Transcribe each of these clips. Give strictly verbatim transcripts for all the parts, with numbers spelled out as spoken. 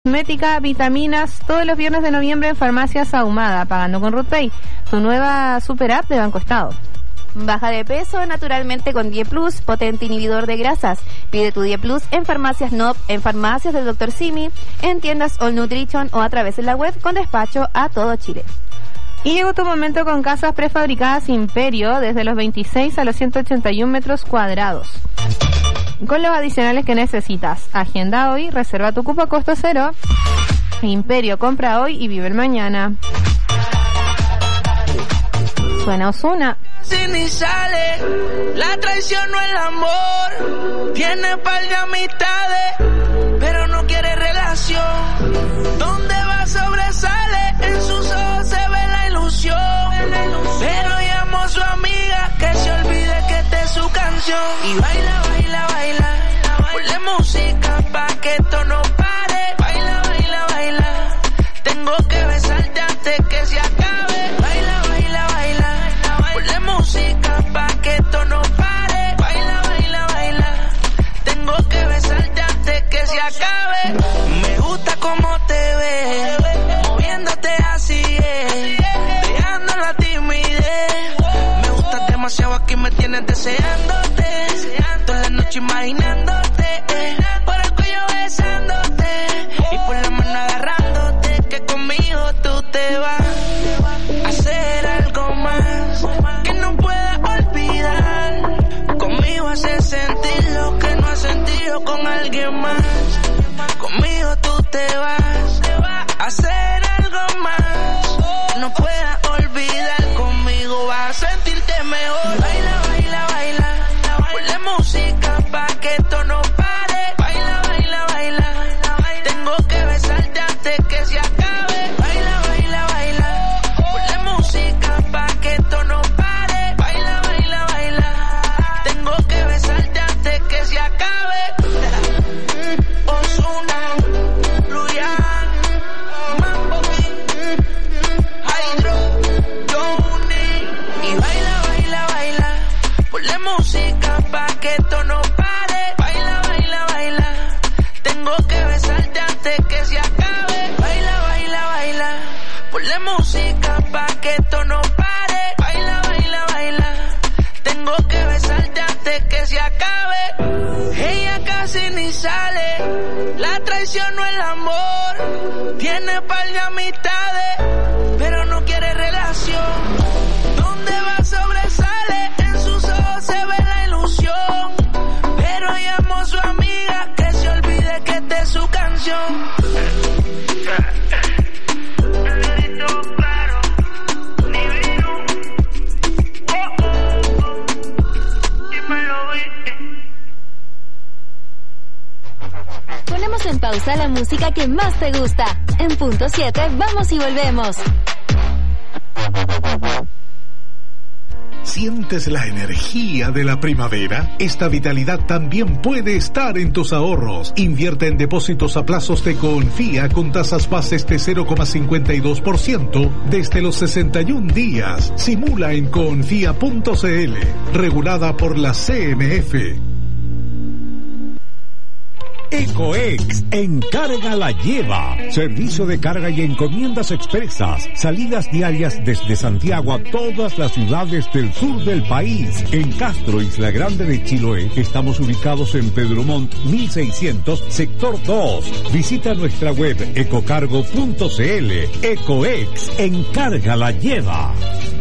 cosmética, vitaminas, todos los viernes de noviembre en Farmacias Ahumada, pagando con RutPay, tu nueva super app de Banco Estado. Baja de peso naturalmente con Die Plus, potente inhibidor de grasas. Pide tu Die Plus en farmacias N O P, en farmacias del doctor Simi, en tiendas All Nutrition o a través de la web con despacho a todo Chile. Y llegó tu momento con casas prefabricadas Imperio, desde los veintiséis a los ciento ochenta y un metros cuadrados. Con los adicionales que necesitas. Agenda hoy, reserva tu cupo a costo cero. Imperio, compra hoy y vive el mañana. Suena Ozuna. Si ni sale, la traición no es el amor. Tiene par de amistades, pero no quiere relación. ¿Dónde va sobresale? En sus ojos se ve la ilusión. Pero llamo a su amiga que se olvide que esta es su canción. Y baila, baila, baila, ponle música pa' que esto no pare. Baila, baila, baila, tengo que besarte antes que se acabe. Baila, baila, baila, ponle música pa' que esto no pare. Baila, baila, baila, tengo que besarte antes que se acabe. Me gusta cómo te ves, moviéndote así es, dejando la timidez. Me gustas demasiado, aquí me tienes deseándote, toda la noche imaginándote, por el cuello besándote y por la mano agarrándote, que conmigo tú te vas a hacer algo más que no puedas olvidar. Conmigo haces sentir lo que no has sentido con alguien más. Conmigo tú te vas a hacer algo más que no puedas olvidar. Conmigo vas a sentirte mejor. Baila, baila, baila, ponle música pa' que esto no pare. Baila, baila, baila, tengo que besarte antes que se acabe. Baila, baila, baila, ponle música pa' que esto no pare. Baila, baila, baila, tengo que besarte antes que se acabe. Ozuna, Luyan, Mambo King, Hydro, Johnny. Y baila, baila, baila, ponle música pa' que esto no pare. Baila, baila, baila, tengo que besarte antes que se acabe. Baila, baila, baila, ponle música pa' que esto no pare. Baila, baila, baila, tengo que besarte antes que se acabe. Ella casi ni sale, la traición no es el amor. Tiene par de amistades, pero no quiere relación. ¿Dónde va sobresale? En sus ojos se ve la ilusión. Pero llamó a su amiga que se olvide que esta es su canción. Ponemos en pausa la música que más te gusta. En punto siete, vamos y volvemos. ¿Sientes la energía de la primavera? Esta vitalidad también puede estar en tus ahorros. Invierte en depósitos a plazos de Confía con tasas bases de cero coma cincuenta y dos por ciento desde los sesenta y un días. Simula en confía punto cl. Regulada por la C M F. Ecoex, encarga la lleva. Servicio de carga y encomiendas expresas. Salidas diarias desde Santiago a todas las ciudades del sur del país. En Castro, Isla Grande de Chiloé, estamos ubicados en Pedro Montt mil seiscientos, sector dos. Visita nuestra web ecocargo punto cl. Ecoex, encarga la lleva.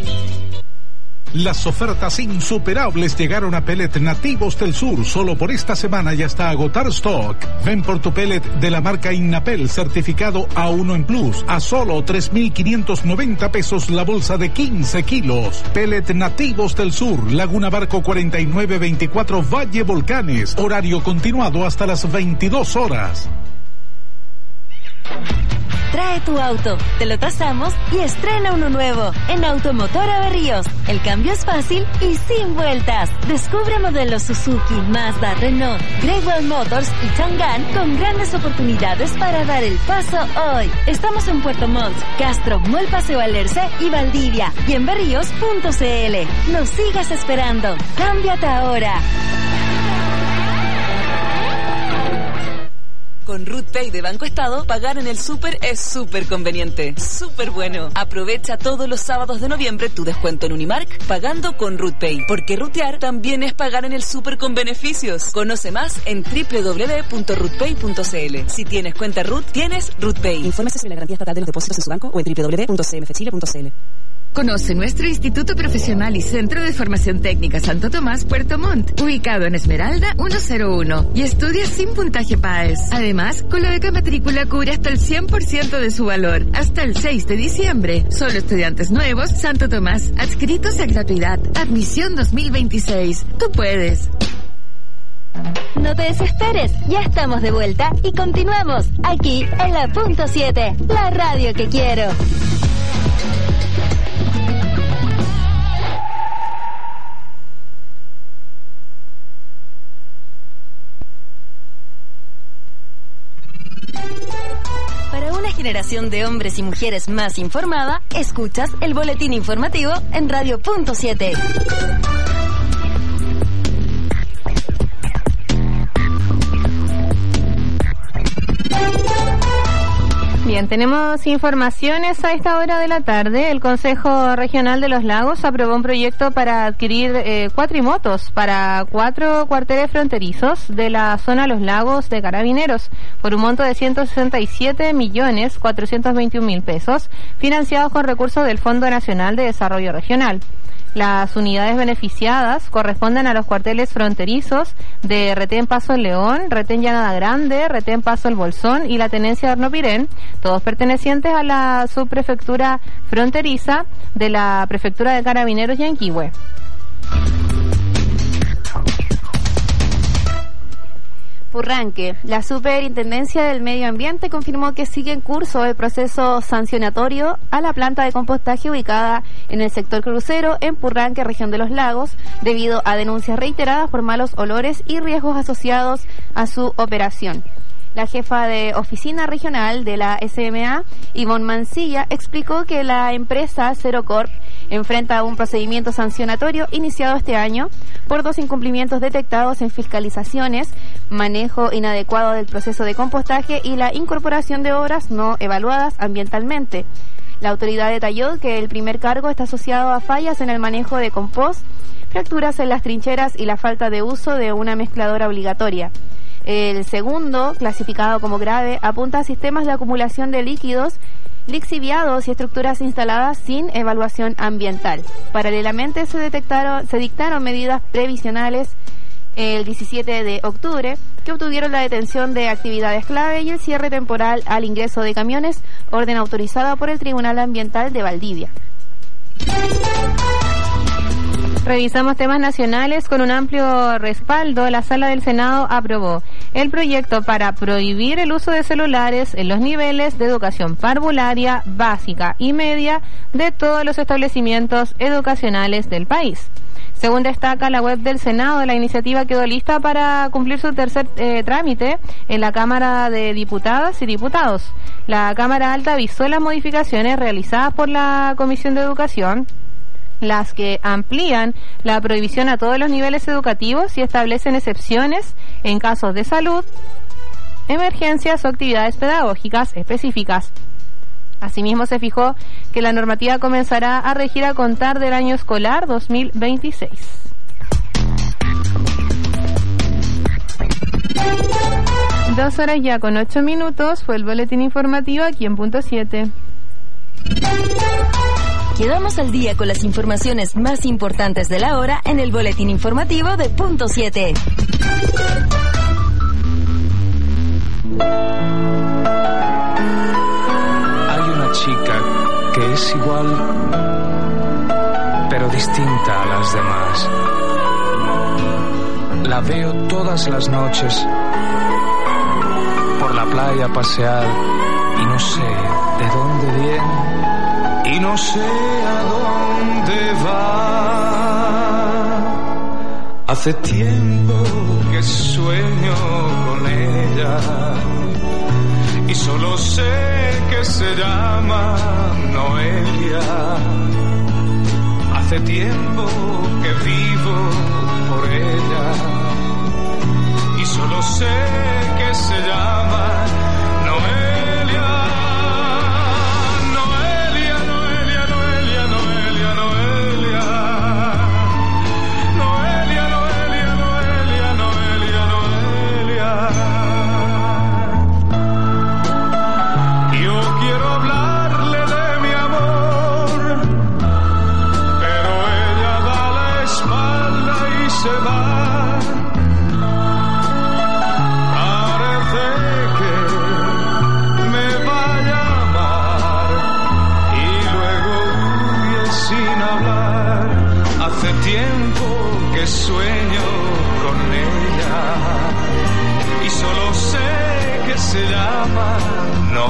Las ofertas insuperables llegaron a Pellet Nativos del Sur. Solo por esta semana y hasta agotar stock. Ven por tu pellet de la marca Innapel certificado A uno en Plus a solo tres mil quinientos noventa pesos la bolsa de quince kilos. Pellet Nativos del Sur, Laguna Barco cuarenta y nueve veinticuatro Valle Volcanes. Horario continuado hasta las veintidós horas. Trae tu auto, te lo tasamos y estrena uno nuevo en Automotora Berríos. El cambio es fácil y sin vueltas. Descubre modelos Suzuki, Mazda, Renault, Great Wall Motors y Chang'an con grandes oportunidades para dar el paso hoy. Estamos en Puerto Montt, Castro, Mall Paseo Alerce y Valdivia y en berríos punto cl. No sigas esperando. Cámbiate ahora. Con RutPay de Banco Estado, pagar en el súper es súper conveniente. Súper bueno. Aprovecha todos los sábados de noviembre tu descuento en Unimark pagando con RutPay. Porque rutear también es pagar en el súper con beneficios. Conoce más en doble u doble u doble u punto rutpay punto c l. Si tienes cuenta RUT, tienes RutPay. Infórmese sobre la garantía estatal de los depósitos en su banco o en doble u doble u doble u punto c m f chile punto c l. Conoce nuestro Instituto Profesional y Centro de Formación Técnica Santo Tomás, Puerto Montt, ubicado en Esmeralda ciento uno, y estudia sin puntaje P A E S. Además, con la beca matrícula cubre hasta el cien por ciento de su valor, hasta el seis de diciembre. Solo estudiantes nuevos, Santo Tomás, adscritos a gratuidad. Admisión dos mil veintiséis. Tú puedes. No te desesperes, ya estamos de vuelta y continuamos aquí en la punto siete, la radio que quiero. Para una generación de hombres y mujeres más informada, escuchas el boletín informativo en Radio Punto siete. Bien, tenemos informaciones a esta hora de la tarde. El Consejo Regional de los Lagos aprobó un proyecto para adquirir eh, cuatrimotos para cuatro cuarteles fronterizos de la zona Los Lagos de Carabineros por un monto de ciento sesenta y siete millones cuatrocientos veintiún mil pesos, financiados con recursos del Fondo Nacional de Desarrollo Regional. Las unidades beneficiadas corresponden a los cuarteles fronterizos de Retén Paso El León, Retén Llanada Grande, Retén Paso El Bolsón y la Tenencia de Hornopirén, todos pertenecientes a la subprefectura fronteriza de la Prefectura de Carabineros Yanquihue. Purranque. La Superintendencia del Medio Ambiente confirmó que sigue en curso el proceso sancionatorio a la planta de compostaje ubicada en el sector crucero en Purranque, región de los Lagos, debido a denuncias reiteradas por malos olores y riesgos asociados a su operación. La jefa de oficina regional de la S M A, Ivonne Mancilla, explicó que la empresa Cerocorp enfrenta un procedimiento sancionatorio iniciado este año por dos incumplimientos detectados en fiscalizaciones, manejo inadecuado del proceso de compostaje y la incorporación de obras no evaluadas ambientalmente. La autoridad detalló que el primer cargo está asociado a fallas en el manejo de compost, fracturas en las trincheras y la falta de uso de una mezcladora obligatoria. El segundo, clasificado como grave, apunta a sistemas de acumulación de líquidos lixiviados y estructuras instaladas sin evaluación ambiental. Paralelamente se detectaron, se dictaron medidas previsionales el diecisiete de octubre que obtuvieron la detención de actividades clave y el cierre temporal al ingreso de camiones, orden autorizada por el Tribunal Ambiental de Valdivia. Revisamos temas nacionales. Con un amplio respaldo, la Sala del Senado aprobó el proyecto para prohibir el uso de celulares en los niveles de educación parvularia, básica y media de todos los establecimientos educacionales del país. Según destaca la web del Senado, la iniciativa quedó lista para cumplir su tercer eh, trámite en la Cámara de Diputadas y Diputados. La Cámara Alta avisó las modificaciones realizadas por la Comisión de Educación, las que amplían la prohibición a todos los niveles educativos y establecen excepciones en casos de salud, emergencias o actividades pedagógicas específicas. Asimismo, se fijó que la normativa comenzará a regir a contar del año escolar dos mil veintiséis. Dos horas ya con ocho minutos fue el boletín informativo aquí en Punto siete. Quedamos al día con las informaciones más importantes de la hora en el boletín informativo de Punto siete. Hay una chica que es igual, pero distinta a las demás. La veo todas las noches por la playa pasear y no sé de dónde viene. Y no sé a dónde va. Hace tiempo que sueño con ella y solo sé que se llama Noelia. Hace tiempo que vivo por ella y solo sé que se llama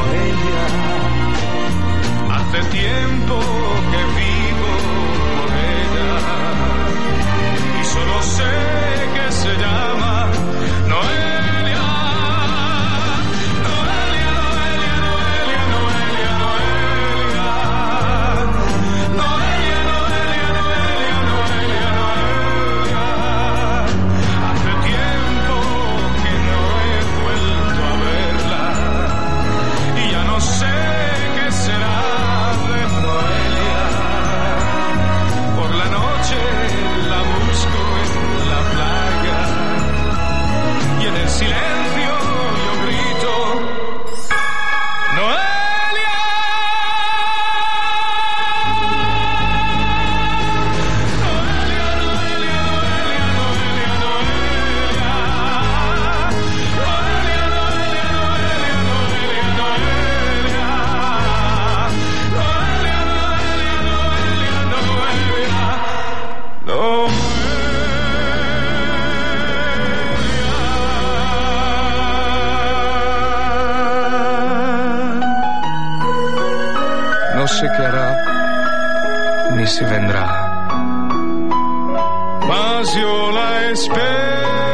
Noelia. Hace tiempo que vivo con ella y solo sé que se llama Noelia. Noelia, Noelia, Noelia, Noelia, Noelia. Noelia, Noelia, Noelia, Noelia, Noelia. Hace tiempo que no he vuelto a verla y ya no sé qué será de Noelia. Por la noche la busco en la playa y en el silencio yo grito Noelia. Noelia, Noelia, Noelia, Noelia, Noelia. Noelia, Noelia, Noelia, Noelia, Noelia. Noelia, Noelia, Noelia, Noelia. No sé qué hará, ni si vendrá, mas yo la espero.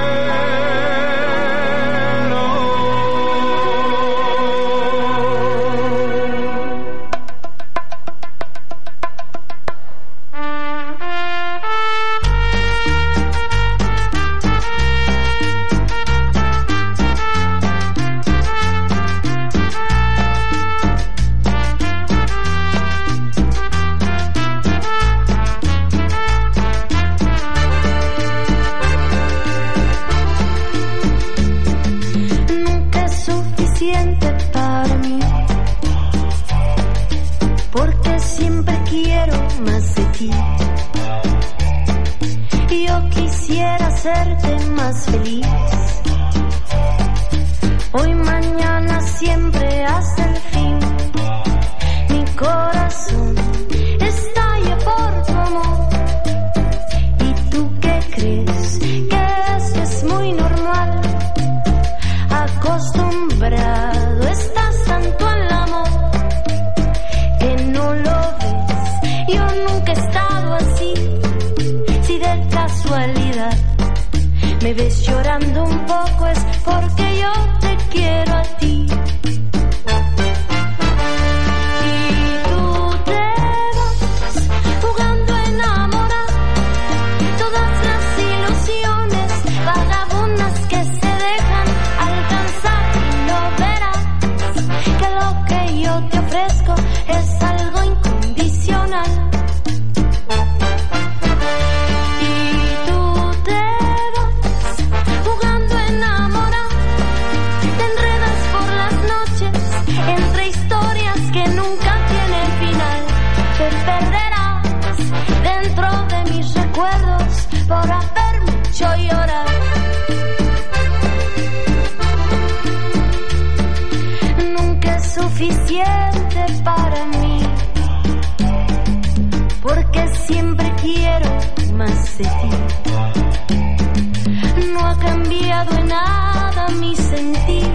Nunca es suficiente para mí, porque siempre quiero más de ti. Yo quisiera hacerte más feliz, hoy, mañana, siempre hasta el fin. Mi corazón estalla por tu amor. ¿Y tú qué crees? Que esto es muy normal. Acostumbrado estás tanto al amor que no lo ves. Yo nunca he estado así. Si de casualidad me ves llorando un poco es porque yo te quiero a ti. Y tú te vas jugando a enamorar todas las ilusiones vagabundas que se dejan alcanzar y no verás que lo que yo te ofrezco es algo incondicional. Y tú te vas jugando a enamorar, te enredas por las noches entre historias que nunca tienen final. Te perderás dentro de mis recuerdos por haberme hecho llorar. Nunca es suficiente para mí, porque siempre quiero más de ti. No ha cambiado en nada mi sentir,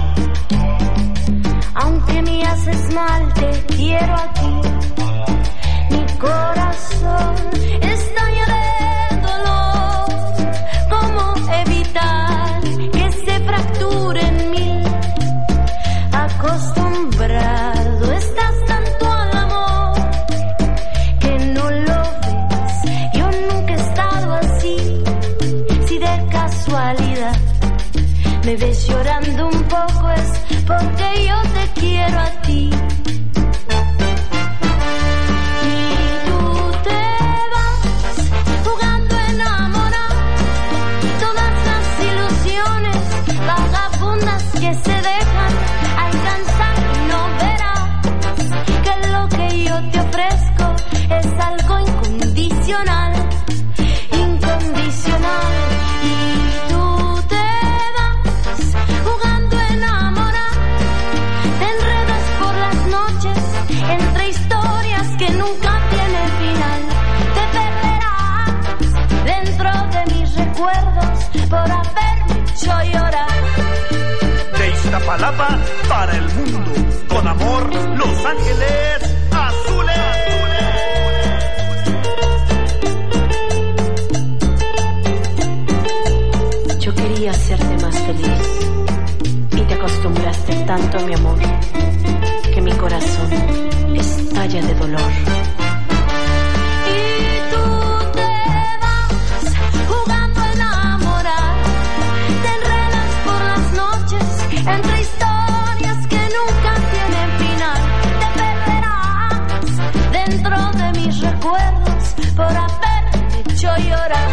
aunque me haces mal, te quiero aquí. Mi corazón estalla de dolor. ¿Cómo evitar que se fracture en mí? Acostumbrado estás tanto al amor que no lo ves. Yo nunca he estado así. Si de casualidad me ves llorando un poco es porque yo te quiero a ti. Y tú te vas jugando a enamorar todas las ilusiones vagabundas que se dejan alcanzar y no verás que lo que yo te ofrezco es algo incondicional, incondicional. Y tú te vas jugando a enamorar, te enredas Ángeles Azules. Yo quería hacerte más feliz y te acostumbraste tanto a mi amor que mi corazón estalla de dolor. Y tú te vas jugando a enamorar, te enredas por las noches entre historias que nunca tienen final. Te perderás dentro de mis recuerdos por haberme hecho llorar.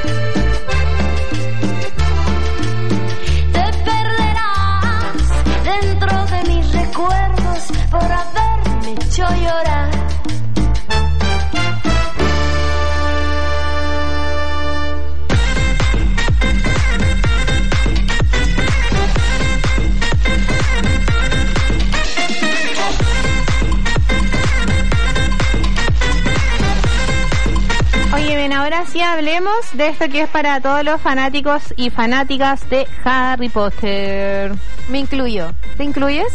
Te perderás dentro de mis recuerdos por haberme hecho llorar. Oye, bien, ahora sí hablemos de esto que es para todos los fanáticos y fanáticas de Harry Potter. Me incluyo. ¿Te incluyes?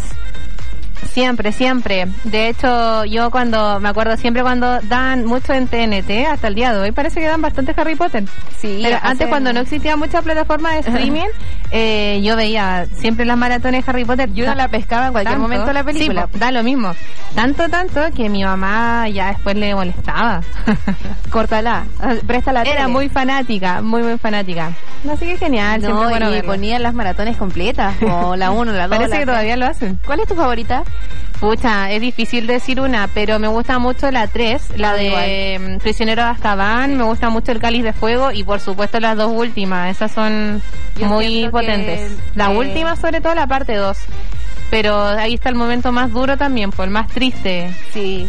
Siempre, siempre. De hecho, yo cuando, me acuerdo siempre cuando dan mucho en T N T, hasta el día de hoy parece que dan bastante Harry Potter. Sí. Pero antes, hacen... cuando no existía mucha plataforma de streaming, eh, yo veía siempre las maratones de Harry Potter. Yo no la pescaba en cualquier tanto, momento de la película. Sí, da lo mismo. Tanto, tanto que mi mamá ya después le molestaba. Córtala, presta la Era tele. muy fanática, muy, muy fanática. Así que genial. No, bueno y verlo. ponían las maratones completas, o la uno, la dos. Parece la que todavía lo hacen. ¿Cuál es tu favorita? Pucha, es difícil decir una, pero me gusta mucho la tres, la Ah, de igual. Prisionero de Azkaban, me gusta mucho el Cáliz de Fuego y por supuesto las dos últimas, esas son Yo muy siento potentes. que, La eh, última sobre todo la parte dos, pero ahí está el momento más duro también, por el más triste. Sí,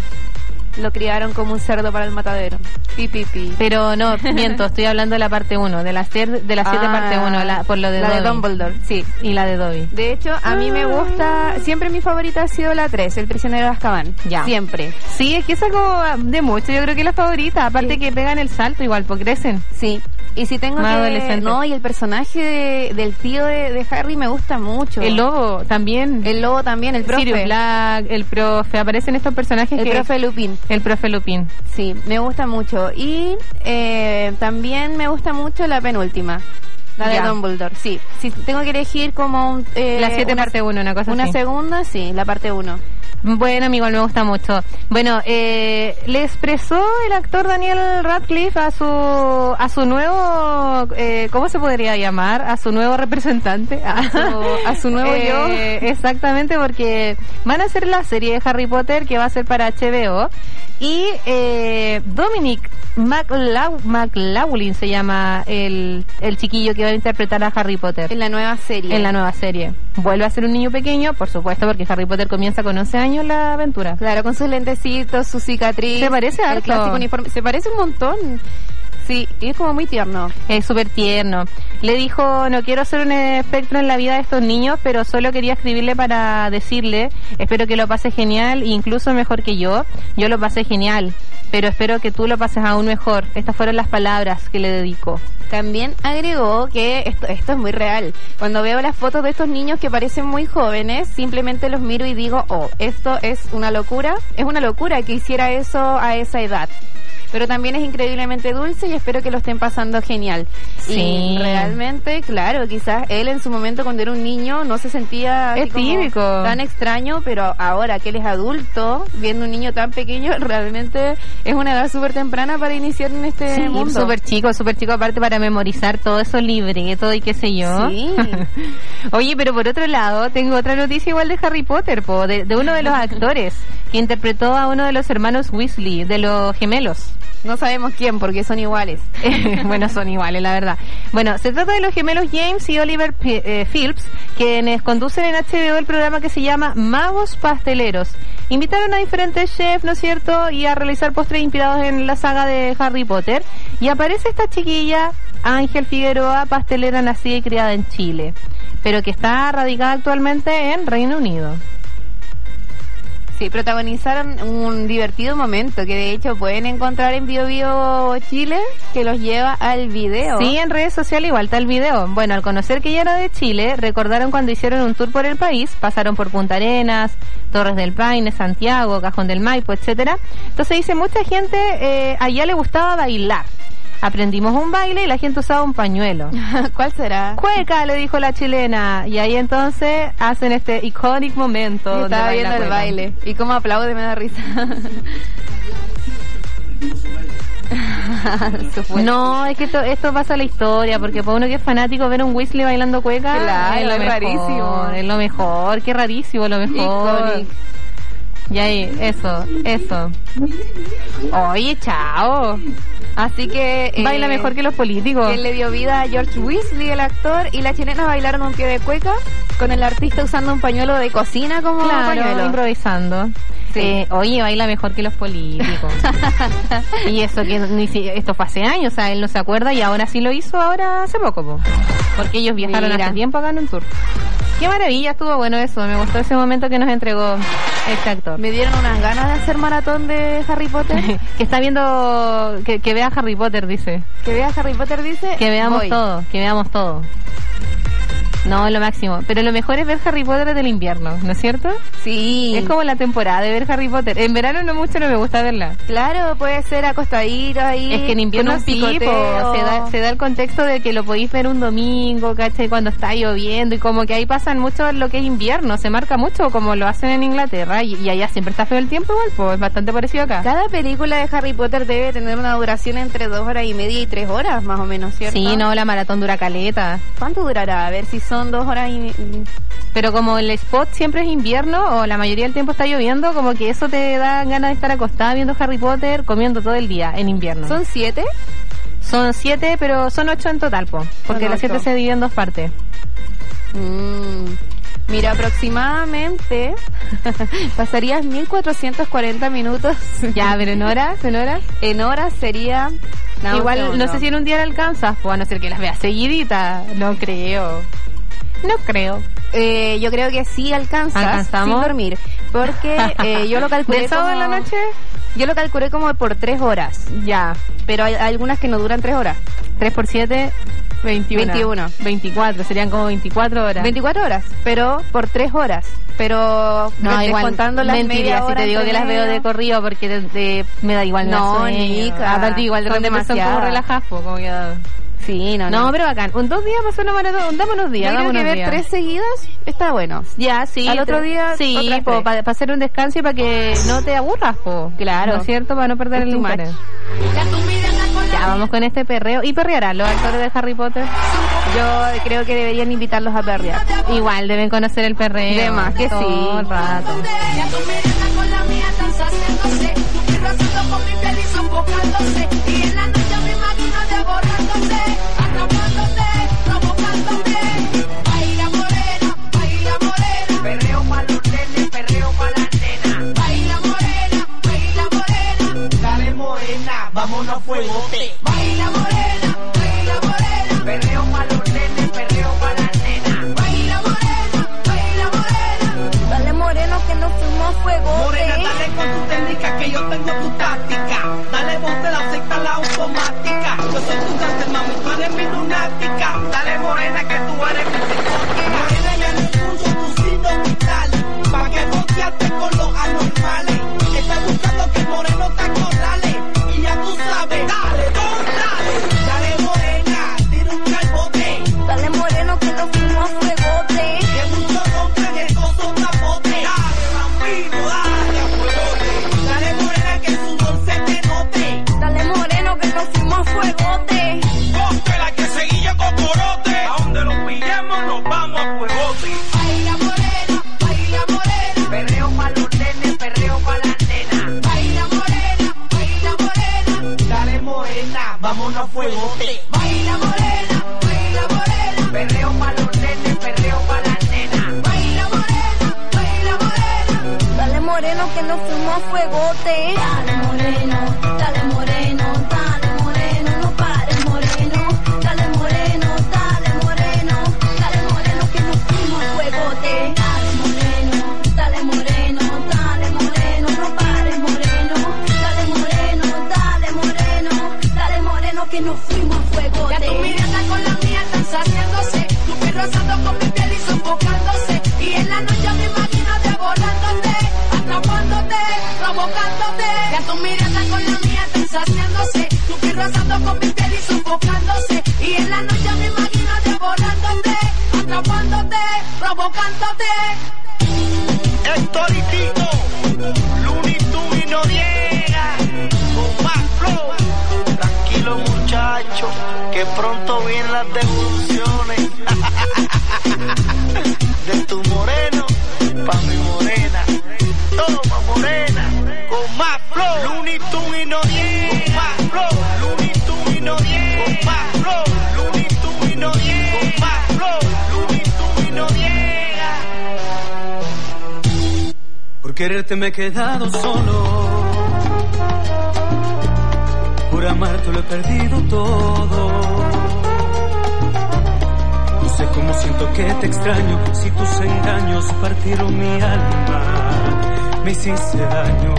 lo criaron como un cerdo para el matadero. Pi, pi, pi. Pero no, miento, estoy hablando de la parte uno, de la siete, de la siete Ah, parte uno, la, por lo de la Dobby. de Dumbledore, sí. Y la de Dobby. De hecho, a mí me gusta, siempre mi favorita ha sido la tres, El prisionero de Azkaban. Ya. Siempre. Sí, es que esa como de mucho, yo creo que es la favorita, aparte Sí. que pegan el salto igual, porque crecen. Sí. Y si tengo Más que... adolescente. No, y el personaje de- del tío de, de Harry me gusta mucho. El lobo también. El lobo también, el profe. Sirius Black, el profe, aparecen estos personajes El que... profe Lupin. El profe Lupin. Sí, me gusta mucho. Y eh, también me gusta mucho la penúltima. La de Ya. Dumbledore, sí. Si tengo que elegir como un... eh, La siete una- parte uno, una cosa Una así. segunda, sí, la parte uno. Bueno, amigo, me gusta mucho. Bueno, eh, le expresó el actor Daniel Radcliffe a su a su nuevo, eh, ¿cómo se podría llamar? A su nuevo representante. A su, a su nuevo Eh, yo. Exactamente, porque van a hacer la serie de Harry Potter que va a ser para H B O y eh, Dominic McLaughlin, McLaughlin se llama el, el chiquillo que va a interpretar a Harry Potter En la nueva serie. en la nueva serie. Vuelve a ser un niño pequeño, por supuesto, porque Harry Potter comienza con once años la aventura. Claro, con sus lentecitos, su cicatriz. Se parece el harto. clásico uniforme. Se parece un montón. Sí, y es como muy tierno. Es súper tierno. Le dijo, no quiero ser un espectro en la vida de estos niños, pero solo quería escribirle para decirle, espero que lo pase genial, incluso mejor que yo. Yo lo pasé genial, pero espero que tú lo pases aún mejor. Estas fueron las palabras que le dedicó. También agregó que esto, esto es muy real. Cuando veo las fotos de estos niños que parecen muy jóvenes, simplemente los miro y digo, oh, esto es una locura. Es una locura que hiciera eso a esa edad. Pero también es increíblemente dulce y espero que lo estén pasando genial. Sí. Y realmente, claro, quizás él en su momento cuando era un niño no se sentía así Es como típico. tan extraño, pero ahora que él es adulto, viendo un niño tan pequeño, realmente es una edad súper temprana para iniciar en este Sí, mundo. súper chico, súper chico, aparte para memorizar todo eso libreto y qué sé yo. Sí. Oye, pero por otro lado, tengo otra noticia igual de Harry Potter, po, de, de uno de los actores que interpretó a uno de los hermanos Weasley, de los gemelos. No sabemos quién, porque son iguales. Bueno, son iguales, la verdad. Bueno, se trata de los gemelos James y Oliver P- eh, Phillips, quienes conducen en H B O el programa que se llama Magos Pasteleros. Invitaron a diferentes chefs, ¿no es cierto?, y a realizar postres inspirados en la saga de Harry Potter. Y aparece esta chiquilla, Ángel Figueroa, pastelera nacida y criada en Chile, pero que está radicada actualmente en Reino Unido. Sí, protagonizaron un divertido momento que de hecho pueden encontrar en Bio Bio Chile, que los lleva al video. Sí, en redes sociales igual está el video. Bueno, al conocer que ella era de Chile, recordaron cuando hicieron un tour por el país, pasaron por Punta Arenas, Torres del Paine, Santiago, Cajón del Maipo, etcétera. Entonces dice, mucha gente eh, allá le gustaba bailar. Aprendimos un baile y la gente usaba un pañuelo. ¿Cuál será? Cueca, le dijo la chilena. Y ahí entonces hacen este icónico momento. Sí, donde estaba baila viendo el cueca. baile. Y cómo aplaude, me da risa. No, es que esto, esto pasa a la historia, porque para uno que es fanático ver un Weasley bailando cueca, Claro, es lo es mejor, rarísimo. es lo mejor, qué rarísimo, lo mejor. Iconic. Y ahí, eso, eso. Oye, chao. Así que... eh, Baila mejor que los políticos. Que le dio vida a George Weasley, el actor, y la chilena bailaron un pie de cueca con el artista usando un pañuelo de cocina como Claro, pañuelo. improvisando. Sí. Eh, oye, baila mejor que los políticos. Y eso que ni si, esto fue hace años, o sea, él no se acuerda y ahora sí lo hizo ahora hace poco, po. Porque ellos viajaron Mira. hace tiempo acá en un tour. Qué maravilla, estuvo bueno eso, me gustó ese momento que nos entregó este actor. Me dieron unas ganas de hacer maratón de Harry Potter. Que está viendo, que, que vea Harry Potter, dice. Que vea Harry Potter, dice. Que veamos voy. todo, que veamos todo. No, lo máximo. Pero lo mejor es ver Harry Potter del invierno, ¿no es cierto? Sí. Es como la temporada de ver Harry Potter. En verano no mucho, no me gusta verla. Claro, puede ser acostadito ahí. Es que en invierno con un sí, picoteo. po, se da, se da el contexto de que lo podéis ver un domingo, ¿cachai? Cuando está lloviendo y como que ahí pasan mucho lo que es invierno, se marca mucho como lo hacen en Inglaterra y, y allá siempre está feo el tiempo igual, pues es bastante parecido acá. Cada película de Harry Potter debe tener una duración entre dos horas y media y tres horas, más o menos, ¿cierto? Sí, no, la maratón dura caleta. ¿Cuánto durará? A ver si son dos horas y... Pero como el spot siempre es invierno o la mayoría del tiempo está lloviendo, como que eso te da ganas de estar acostada viendo Harry Potter, comiendo todo el día en invierno. ¿Son siete? Son siete, pero son ocho en total, po, porque Son las siete ocho. se dividen en dos partes. Mm. Mira, aproximadamente pasarías mil cuatrocientos cuarenta minutos. Ya, pero en horas, en horas. En horas sería... No, Igual, no sé si en un día la alcanzas, pues a no ser que las veas seguiditas. No creo. No creo. Eh, yo creo que sí alcanzas ¿Alcanzamos? sin dormir. Porque eh, yo lo calculé ¿Del sábado como... en la noche? Yo lo calculé como por tres horas. Ya. Pero hay algunas que no duran tres horas. tres por siete, veintiuno. veintiuno. veinticuatro, serían como veinticuatro horas. veinticuatro horas, pero por tres horas. Pero No, igual, contando las mentiría media si hora te digo que las veo de corrido porque de, de- me da igual. me da No, sueño. Nica, Aparte igual de son repente son como demasiadas. relajadas, po, como que... Sí, no, No, no. pero bacán. Un dos días pasó una maratón. Dame unos días, Yo dame creo que unos ver días. tres seguidas está bueno. Ya, sí. Al otro tre- día, sí, otras tres. para hacer un descanso y para que no te aburras, po. Claro. ¿No es cierto? Para no perder Es el too much. interés. Ya, vamos con este perreo. ¿Y perrearán los actores de Harry Potter? Yo creo que deberían invitarlos a perrear. Igual, deben conocer el perreo. De más que todo sí. el rato. Vámonos a fuegote. Baila morena, baila morena. Perreo pa' los nenes, perreo pa' las nenas. Baila morena, baila morena. Dale moreno que nos fuimos a fuego. Morena, dale con tu técnica que yo tengo tu táctica. Dale ponte la secta, la automática. Yo soy tu cáncer, mami, tú eres mi lunática. Dale morena que tú eres mi psicótica. Morena, ya no escucho tus signos vitales. Pa' que boqueaste con los anormales. Estás buscando que el moreno te acorrale. Y ya tú sabes, dale, don, dale. Dale morena, tira un calbote. Dale moreno que nos fuimos a fuegote. Que muchos compran estos capote. Dale, bambino, dale a fuegote. Dale morena que su sudor se te note. Dale moreno que nos fuimos a fuegote. Ponte la que seguilla cocorote. A donde los pillemos nos vamos a fuegote. Baila morena, baila morena. Perreo pa' los nenes, perreo pa' las nenas. Baila morena, baila morena. Dale morena, vámonos a fuegote. Baila morena, baila morena. Perreo pa' los nenes, perreo pa' las nenas. Baila morena, baila morena. Dale moreno que nos fuimos a fuegote. Dale moreno, dale moreno, dale moreno, no pares moreno. Dale moreno, dale moreno, dale moreno que nos fuimos a fuegote. Dale moreno, dale moreno, dale moreno. provocándote. Ya tu mirada con la mía está saciándose. Tu piel rozando con mi piel y sofocándose. Y en la noche me imagino devorándote, atrapándote, provocándote. Héctor y Tito, Looney Tunes y Noriega, con más flow. Tranquilo muchacho, que pronto vienen las devoluciones. De tu moreno pa' mi morena. Toma morena, con más flow. Looney Tunes y Noriega, con más flow. Looney Tunes y Noriega, con más flow. Looney Tunes y Noriega, con más flow. Looney Tunes y Noriega. Por quererte me he quedado solo. Por amarte lo he perdido todo. No sé cómo siento que te extraño. Si tus engaños partieron mi alma, me hiciste daño.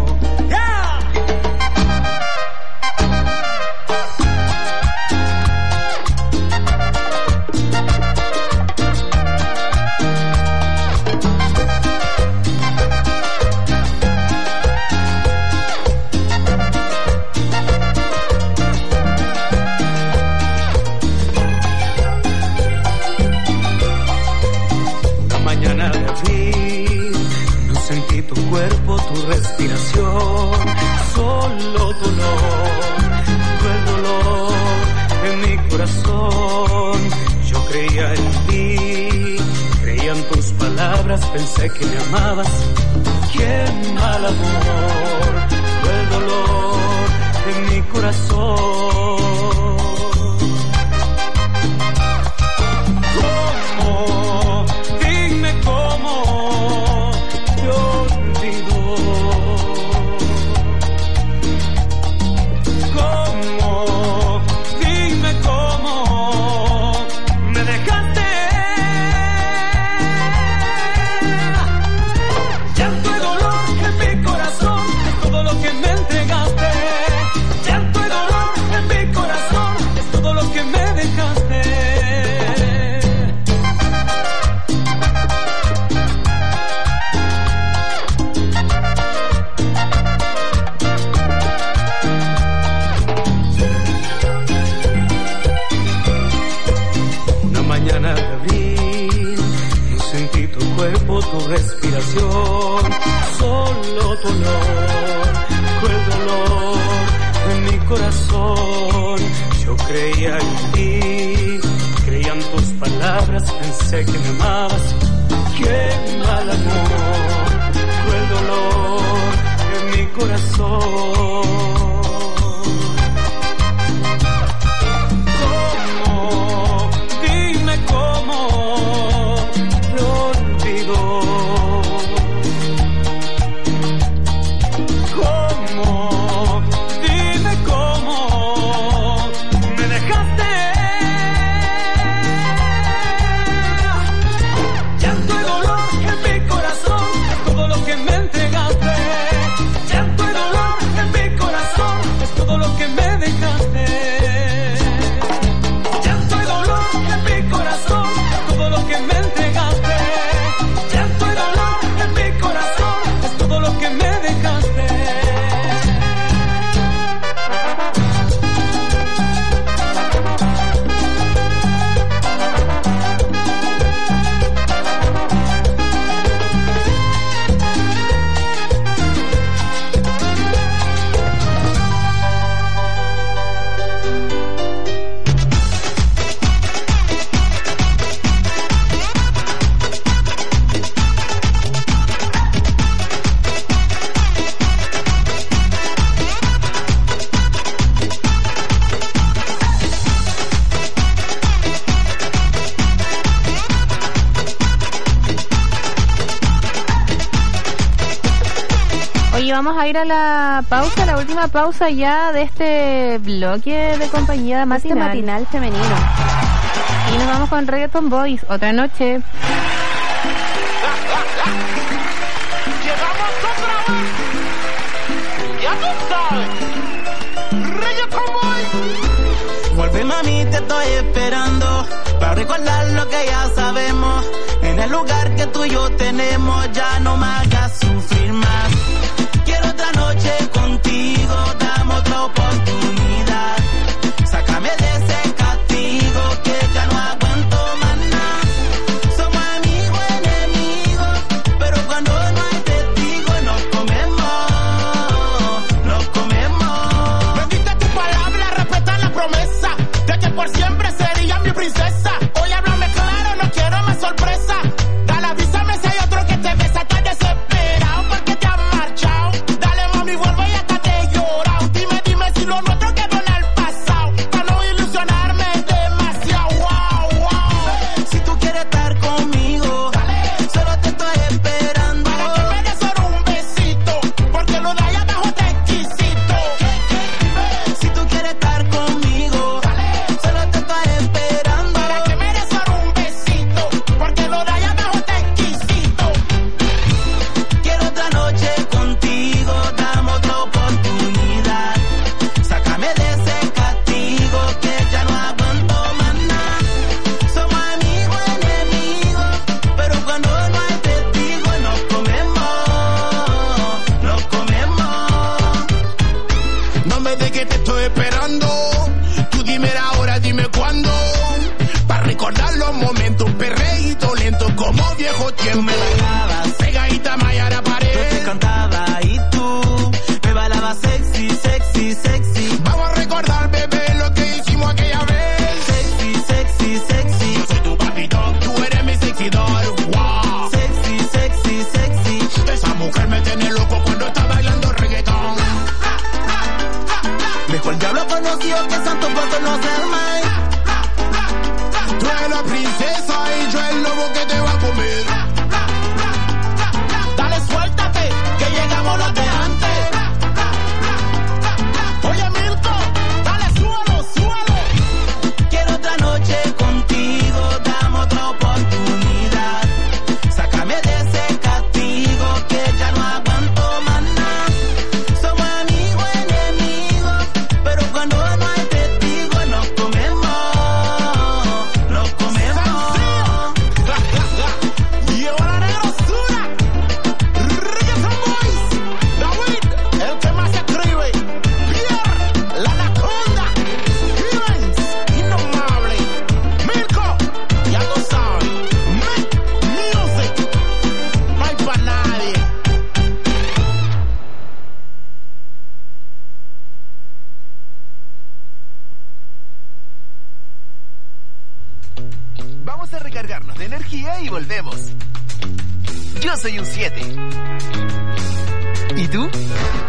Solo dolor, el dolor en mi corazón. Yo creía en ti, creía en tus palabras, pensé que me amabas. Qué mal amor, el dolor en mi corazón. ¿Cómo? Dime cómo te olvido. Tu respiración, solo tu olor, el dolor en mi corazón. Yo creía en ti, creía en tus palabras, pensé que me amabas. Qué mal amor, el dolor en mi corazón. ¿Cómo? Dime cómo te olvido. ¿Cómo? Dime cómo me dejaste. Llanto y dolor en mi corazón, es todo lo que me entregaste. Llanto y dolor en mi corazón, es todo lo que me dejaste. Llanto y dolor en mi corazón, es todo lo que me entregaste. Llanto y dolor en mi corazón, es todo lo que me dejaste. Vamos a ir a la pausa, la última pausa ya de este bloque de compañía matinal. Este matinal femenino. Y nos vamos con Reggaeton Boys, otra noche. Llegamos otra vez. Ya tú sabes. Reggaeton Boys. Vuelve mami, te estoy esperando para recordar lo que ya sabemos. En el lugar que tú y yo tenemos, ya no me hagas sufrir más. Quiero Tú me bailabas, pegadita Mayara pared. Yo te cantaba y tú me bailabas sexy, sexy, sexy. Vamos a recordar, bebé, lo que hicimos aquella vez. Sexy, sexy, sexy. Yo soy tu papito, tú eres mi sexidor. Wow. Sexy, sexy, sexy. Esa mujer me tiene loco cuando está bailando reggaetón. Mejor el diablo conocido que santo por conocerme. Tú eres la princesa y yo el lobo que te va a comer. Dale, suéltate, que llegamos los de antes. Oye, Mirko, dale, súbalo, súbalo. Quiero otra noche contigo, dame otra oportunidad. Sácame de ese castigo que ya no aguanto más nada. Somos amigos, enemigos, pero cuando no hay testigos nos comemos. Nos comemos. Y ahora negrosura. Reggaeton Boys. David, el que más escribe. Pierre, la anaconda. Stevens, indomable. Mirko, ya tú sabes. Make music. No hay pa' nadie. Vamos a recargarnos de energía y volvemos. Yo soy un siete. ¿Y tú?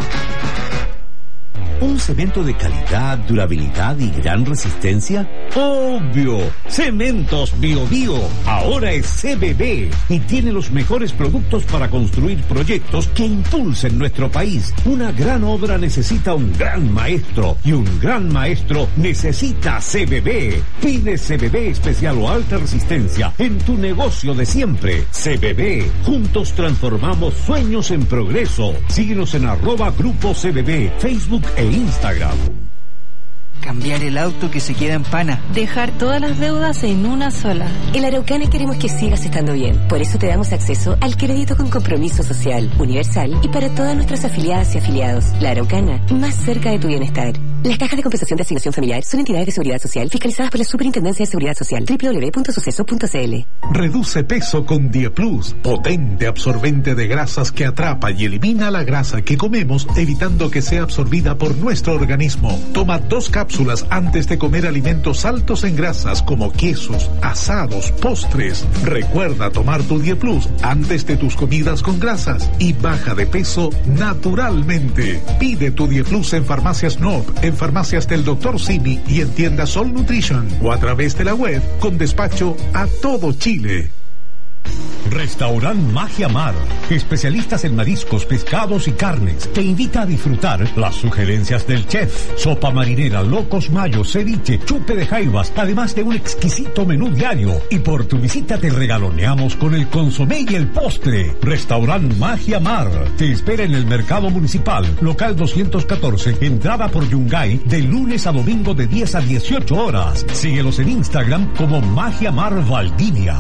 ¿Un cemento de calidad, durabilidad y gran resistencia? ¡Obvio! Cementos Bio Bio ahora es C B B y tiene los mejores productos para construir proyectos que impulsen nuestro país. Una gran obra necesita un gran maestro y un gran maestro necesita C B B. Pide C B B especial o alta resistencia en tu negocio de siempre. C B B. Juntos transformamos sueños en progreso. Síguenos en arroba Grupo C B B, Facebook e Instagram. Cambiar el auto que se queda en pana. Dejar todas las deudas en una sola. En la Araucana queremos que sigas estando bien. Por eso te damos acceso al crédito con compromiso social, universal y para todas nuestras afiliadas y afiliados. La Araucana, más cerca de tu bienestar. Las cajas de compensación de asignación familiar son entidades de seguridad social fiscalizadas por la Superintendencia de Seguridad Social. doble u doble u doble u punto suceso punto c l. Reduce peso con Dieplus, potente absorbente de grasas que atrapa y elimina la grasa que comemos, evitando que sea absorbida por nuestro organismo. Toma dos cápsulas antes de comer alimentos altos en grasas como quesos, asados, postres. Recuerda tomar tu Dieplus antes de tus comidas con grasas y baja de peso naturalmente. Pide tu Dieplus en Farmacias N O P, en farmacias del doctor Simi y en tiendas All Nutrition o a través de la web con despacho a todo Chile. Restaurant Magia Mar, especialistas en mariscos, pescados y carnes, te invita a disfrutar las sugerencias del chef. Sopa marinera, locos mayo, ceviche, chupe de jaivas, además de un exquisito menú diario. Y por tu visita te regaloneamos con el consomé y el postre. Restaurant Magia Mar te espera en el Mercado Municipal, local doscientos catorce, entrada por Yungay, de lunes a domingo de diez a dieciocho horas. Síguelos en Instagram como Magia Mar Valdivia.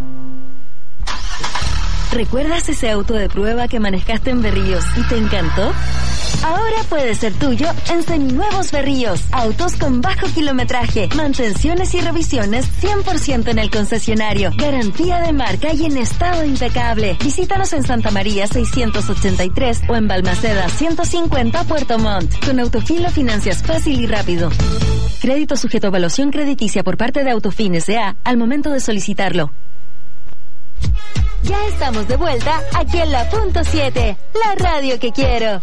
¿Recuerdas ese auto de prueba que manejaste en Berríos y te encantó? Ahora puede ser tuyo en Seminuevos Berríos. Autos con bajo kilometraje, mantenciones y revisiones cien por ciento en el concesionario. Garantía de marca y en estado impecable. Visítanos en Santa María seiscientos ochenta y tres o en Balmaceda ciento cincuenta Puerto Montt. Con Autofin lo financias fácil y rápido. Crédito sujeto a evaluación crediticia por parte de Autofin S A al momento de solicitarlo. Ya estamos de vuelta aquí en la punto siete, la radio que quiero.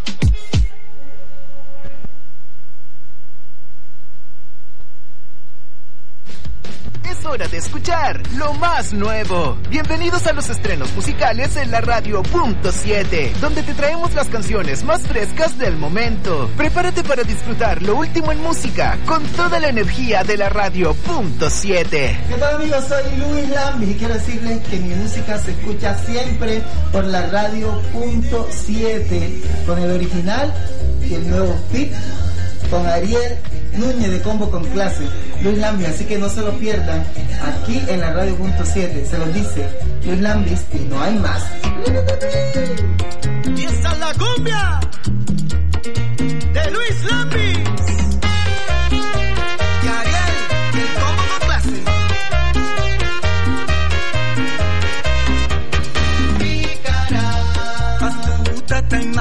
Es hora de escuchar lo más nuevo. Bienvenidos a los estrenos musicales en la radio punto siete, donde te traemos las canciones más frescas del momento. Prepárate para disfrutar lo último en música con toda la energía de la radio punto siete. ¿Qué tal, amigos? Soy Luis Lambis y quiero decirles que mi música se escucha siempre por la radio punto siete, con el original y el nuevo beat con Ariel Núñez de Combo con Clase, Luis Lambis, así que no se lo pierdan aquí en la radio punto siete. Se los dice Luis Lambis y no hay más. Y esta es la cumbia de Luis Lambis y Ariel de Combo con Clase.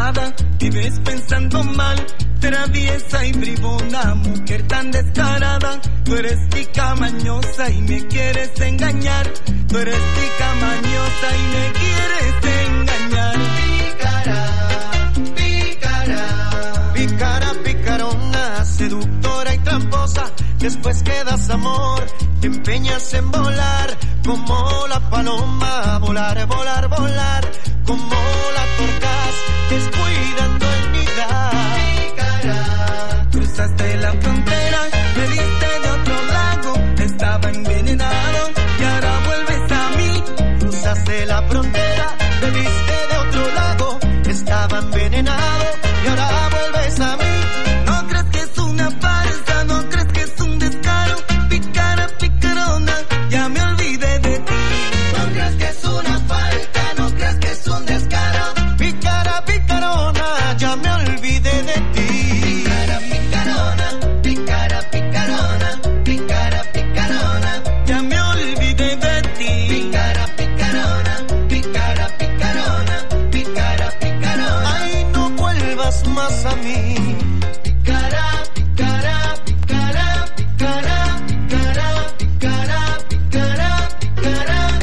enamorada, vives pensando mal, traviesa y bribona, mujer tan descarada. Tú eres tica mañosa y me quieres engañar. Tú eres tica mañosa y me quieres engañar. Pícara, pícara, pícara, picarona, seductora y tramposa. Después que das amor, te empeñas en volar como la paloma, volar, volar, volar, como la torcas, descuidando el nidar. Pícara, cruzaste la frontera, me diste de otro lago, estaba envenenado y ahora vuelves a mí. Cruzaste la frontera, me diste de otro lago, estaba envenenado y ahora vuelves a mí. No crees que es una farsa, no crees que es un descaro, picara, picarona, ya me olvidé de ti. No crees que es una falta, no crees que es un descaro, picara, picarona, ya me olvidé de ti. Picara, picarona, picara, picarona, picara, picarona, ya me olvidé de ti. Picara, picarona, picara, picarona, picara, picarona, ay, no vuelvas más a mí. Picara, picara, picara, picara, picara, picara, picara, picara.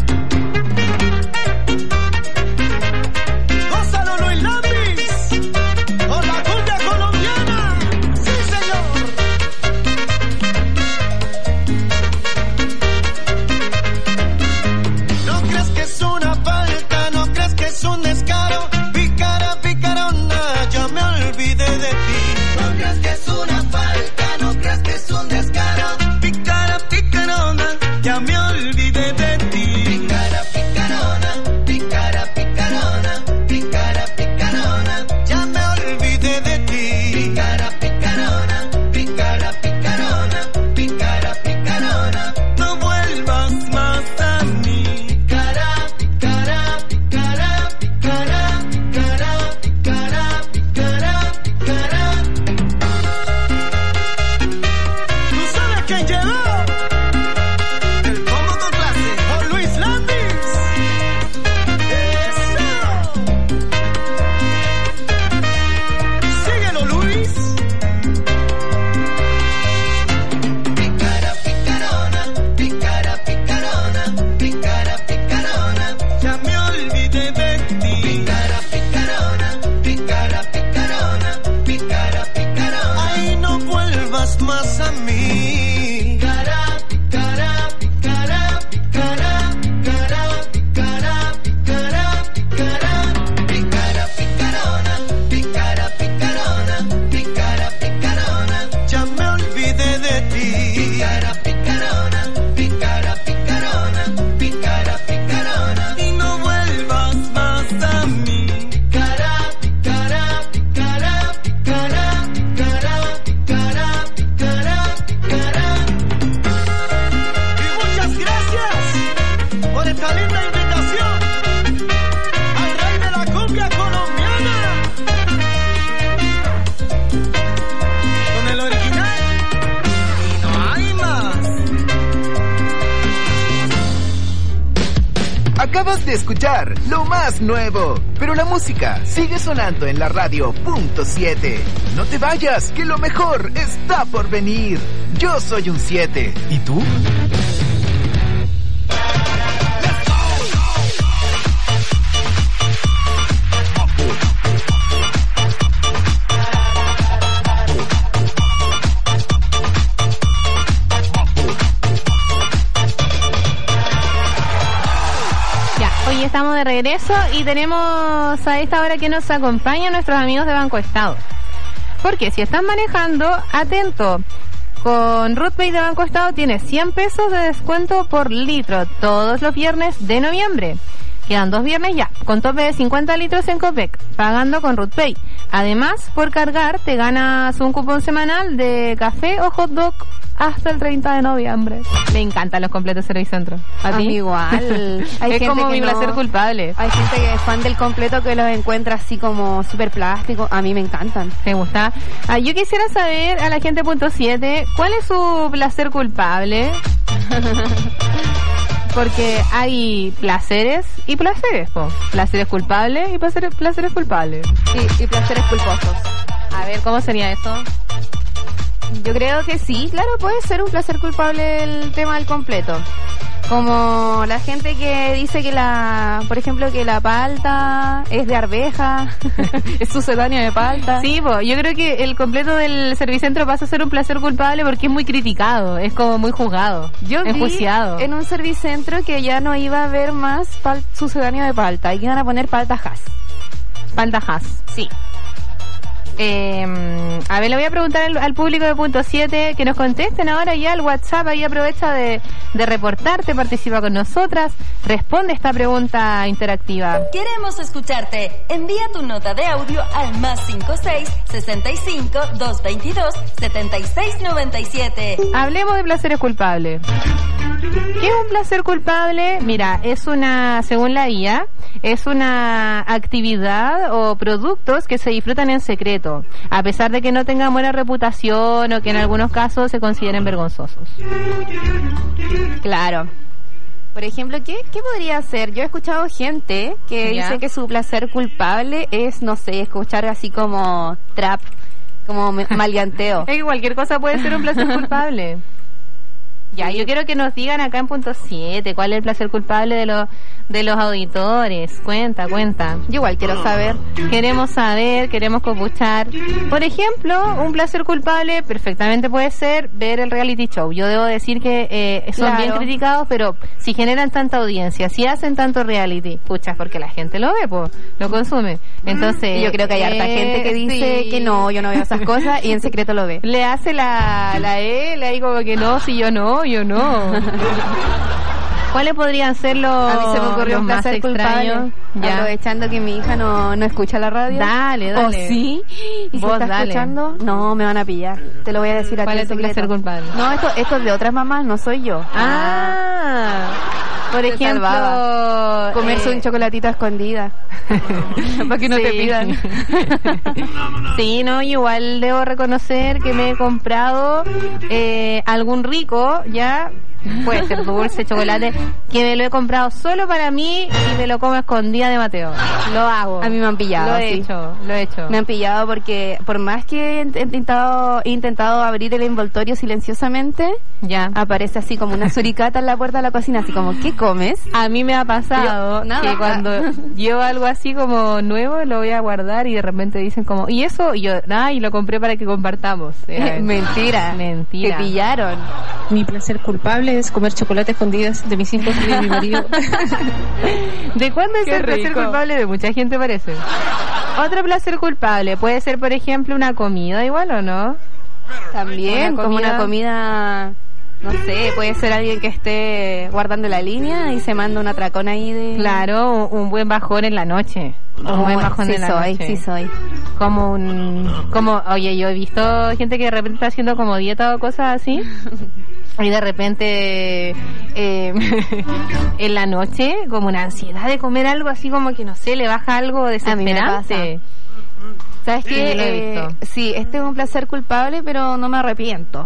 Gózalo, Luis Lambis, con la cumbia colombiana. Sí, señor. No crees que es una falta, no crees que es un descaro, picara, picarona, ya me olvidé de ti. No crees que es una falta, no crees que es un descaro, picara, picarona, ya me olvidé de ti. Picara, picarona, picara, picarona, picara, picarona, ya me olvidé de ti. Picara, picarona, picara, picarona, picara, picarona, no vuelvas más a mí. Picara, picara, picara, picara, picara, picara, picara, picara. ¿Tú sabes quién llegó? El combo con clase, con Luis Landis. ¡Eso! Síguelo, Luis. Picara, picarona, picara, picarona, picara, picarona, ya me olvidé de ti. Picara, picarona, picara, picarona, picara, picarona, ay, no vuelvas más a mí. Picara, picara, picara, picara, picara, picara, picara, picara. Picara, picarona, picara, picarona, picara, picarona, ya me olvidé de ti. Picara, picarona, picara, picarona, picara, picarona, y no vuelvas más a mí. Picara, picara, picara, picara, picara, picara, picara, picara. Y muchas gracias por esta linda invitación al rey de la cumbia colombiana, con el original y no hay más. Acabas de escuchar lo más nuevo, pero la música sigue sonando en la radio punto siete. No te vayas, que lo mejor está por venir. Yo soy un siete. ¿Y tú? Ya, hoy estamos de regreso y tenemos a esta hora que nos acompañan nuestros amigos de Banco Estado. Porque si están manejando, atento. Con RootPay de Banco Estado tienes cien pesos de descuento por litro todos los viernes de noviembre. Quedan dos viernes ya, con tope de cincuenta litros en Copec, pagando con RootPay. Además, por cargar, te ganas un cupón semanal de café o hot dog hasta el treinta de noviembre. Me encantan los completos Servicentro. ¿A ti? A mí igual. Hay es gente como que mi no- placer culpable. Hay gente que es fan del completo que los encuentra así como súper plástico. A mí me encantan. ¿Te gusta? Ah, yo quisiera saber a la gente punto siete, ¿cuál es su placer culpable? Porque hay placeres y placeres, po. Placeres culpables y placeres, placeres culpables. Y, y placeres culposos. A ver, ¿cómo sería eso? Yo creo que sí, claro, puede ser un placer culpable el tema del completo. Como la gente que dice que la, por ejemplo, que la palta es de arveja, es sucedánea de palta. Sí, po, yo creo que el completo del Servicentro pasa a ser un placer culpable porque es muy criticado, es como muy juzgado, yo enjuiciado. Vi en un Servicentro que ya no iba a haber más pal- sucedáneo de palta, y iban a poner palta Hass. Palta Hass, sí. Eh, a ver, le voy a preguntar al, al público de Punto siete que nos contesten ahora ya al WhatsApp. Ahí aprovecha de, de reportarte, participa con nosotras, responde esta pregunta interactiva. Queremos escucharte. Envía tu nota de audio al más cinco seis, sesenta y cinco, doscientos veintidós, setenta y seis noventa y siete. Hablemos de placeres culpables. ¿Qué es un placer culpable? Mira, es una, según la I A, es una actividad o productos que se disfrutan en secreto, a pesar de que no tengan buena reputación o que en algunos casos se consideren vergonzosos. Claro. Por ejemplo, ¿qué, qué podría ser? Yo he escuchado gente que ¿Ya? dice que su placer culpable es, no sé, escuchar así como trap, como me- maleanteo. Es que cualquier cosa puede ser un placer culpable. Ya, yo quiero que nos digan acá en Punto siete cuál es el placer culpable de los de los auditores. Cuenta, cuenta. Yo igual quiero saber. Queremos saber, queremos copuchar. Por ejemplo, un placer culpable perfectamente puede ser ver el reality show. Yo debo decir que eh, son Claro. bien criticados, pero si generan tanta audiencia, si hacen tanto reality, pucha, porque la gente lo ve, pues, lo consume. Entonces, Y yo creo que hay harta eh, gente que dice sí. que no, yo no veo esas cosas y en secreto lo ve. Le hace la, la E, le digo como que no, si yo no, yo no. ¿Cuáles podrían ser los, A mí se me ocurrió los un más placer extraños? culpable, Ya. aprovechando que mi hija no, no escucha la radio. Dale, dale. ¿O sí? ¿Y si Vos está dale. escuchando? No, me van a pillar. Te lo voy a decir a ti ¿Cuál en es tu secreto. placer culpable? No, esto, esto es de otras mamás, no soy yo. Ah, por Te ejemplo, salvaba. Comerse eh, un chocolatito a escondida. Para que no te Sí. pidan. Sí, no, igual debo reconocer que me he comprado eh, algún rico, ya, puede ser dulce, chocolate, que me lo he comprado solo para mí y me lo como a escondida de Mateo. Lo hago. A mí me han pillado, Lo he sí. hecho, lo he hecho. Me han pillado porque por más que he intentado, he intentado abrir el envoltorio silenciosamente, ya aparece así como una suricata en la puerta de la cocina, así como, ¿qué comes? A mí me ha pasado Yo, nada. que cuando llevo algo así como nuevo lo voy a guardar y de repente dicen como, ¿y eso? Y yo, ah, y lo compré para que compartamos. Era- Mentira. Mentira. Te pillaron. Mi placer culpable es comer chocolate escondidas de mis hijos y de mi marido. ¿De cuándo es Qué el placer rico. culpable? De mucha gente parece. Otro placer culpable puede ser, por ejemplo, una comida igual, ¿o no? También, Una como comida- una comida, no sé, puede ser alguien que esté guardando la línea y se manda un atracón ahí de... Claro, un, un buen bajón en la noche. Un Oh, buen bajón sí en la soy, noche. sí soy. Como un... como Oye, yo he visto gente que de repente está haciendo como dieta o cosas así. Y de repente eh, en la noche como una ansiedad de comer algo así como que no sé, le baja algo A mí me pasa. desesperante. ¿Sabes Sí, qué? lo he Eh, visto. sí, este es un placer culpable, pero no me arrepiento.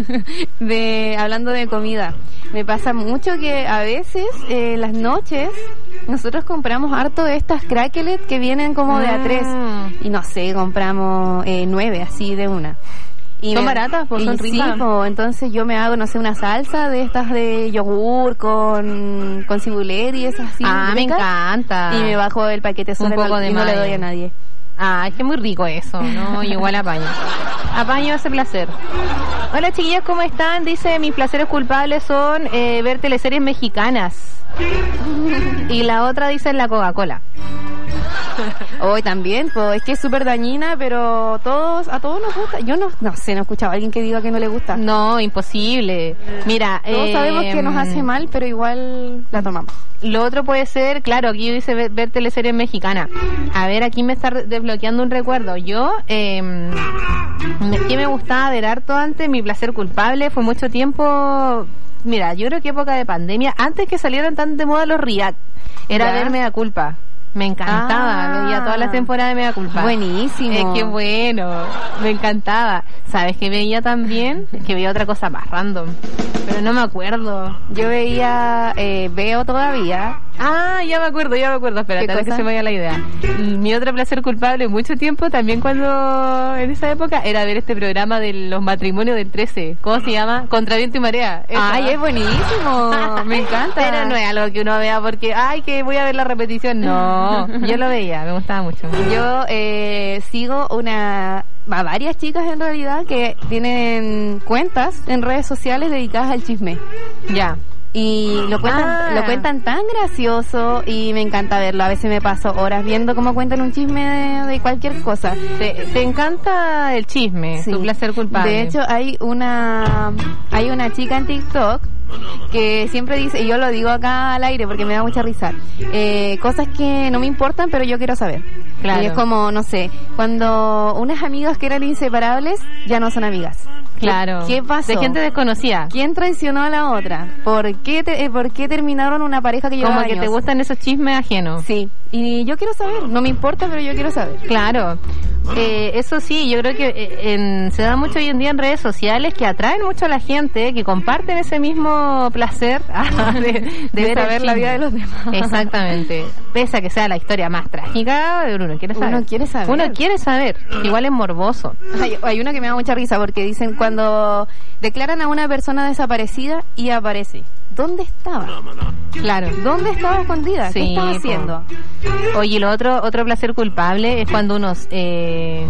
de Hablando de comida, me pasa mucho que a veces eh, las noches nosotros compramos harto de estas cracklet que vienen como de a tres Mm. y no sé, compramos eh, nueve así de una. Y Son me- baratas, pues, y son sí, ricas. po, entonces yo me hago, no sé, una salsa de estas de yogur con, con cibulet y esas así. Ah, me ricas, encanta. Y me bajo el paquete Un solo y poco no, de y no le mayo. doy a nadie. Ah, es que es muy rico eso, ¿no? Igual apaño. Apaño ese placer. Hola chiquillas, ¿cómo están? Dice, mis placeres culpables son eh, ver teleseries mexicanas. Y la otra dice la Coca-Cola. Hoy también, pues es que es súper dañina, pero todos a todos nos gusta. Yo no, no sé, no he escuchado a alguien que diga que no le gusta. No, imposible. Mira, Todos eh, sabemos que nos hace mal, pero igual la tomamos. Lo otro puede ser, claro, aquí dice ver, ver teleseries mexicanas. A ver, aquí me está re- desbloqueando un recuerdo. Yo, eh, me- que me gustaba ver harto antes, mi placer culpable fue mucho tiempo. Mira, yo creo que época de pandemia, antes que salieran tan de moda los react, era Ya. ver Mea Culpa. Me encantaba, Ah. veía todas las temporadas de Mea Culpa. Buenísimo. Es que bueno, me encantaba. ¿Sabes qué veía también? Que veía otra cosa más random. Pero pero no me acuerdo. Yo veía, eh, veo todavía. Ah, ya me acuerdo, ya me acuerdo. Espérate, antes que se me vaya la idea. Mi otro placer culpable mucho tiempo, también cuando en esa época, era ver este programa de los matrimonios del trece. ¿Cómo se llama? Contra viento y marea. Esa. Ay, es buenísimo. Me encanta. Pero no es algo que uno vea porque, ay, que voy a ver la repetición. No, yo lo veía, me gustaba mucho. Yo eh, sigo una... a varias chicas en realidad que tienen cuentas en redes sociales dedicadas al chisme. Ya. Y lo cuentan, Ah. lo cuentan tan gracioso y me encanta verlo. A veces me paso horas viendo cómo cuentan un chisme de, de cualquier cosa. Te, te encanta el chisme, Sí. tu placer culpable. De hecho, hay una hay una chica en TikTok que siempre dice, y yo lo digo acá al aire porque me da mucha risa, eh, cosas que no me importan pero yo quiero saber. Claro. Y es como, no sé, cuando unas amigas que eran inseparables ya no son amigas. Claro. ¿Qué pasó? De gente desconocida. ¿Quién traicionó a la otra? ¿Por qué, te, eh, ¿por qué terminaron una pareja que lleva Como años? que te gustan esos chismes ajenos. Sí. Y yo quiero saber. No me importa, pero yo quiero saber. Claro. Eh, eso sí, yo creo que eh, en, se da mucho hoy en día en redes sociales que atraen mucho a la gente, que comparten ese mismo placer de, de, De ver el saber la chisme. vida de los demás. Exactamente. Pese a que sea la historia más trágica, uno quiere saber. Uno quiere saber. Uno quiere saber. Igual es morboso. Hay, hay una que me da mucha risa porque dicen cuando declaran a una persona desaparecida y aparece. ¿Dónde estaba? Claro. ¿Dónde estaba escondida? Sí, ¿Qué estaba po. haciendo? Oye, lo otro otro placer culpable es cuando uno eh,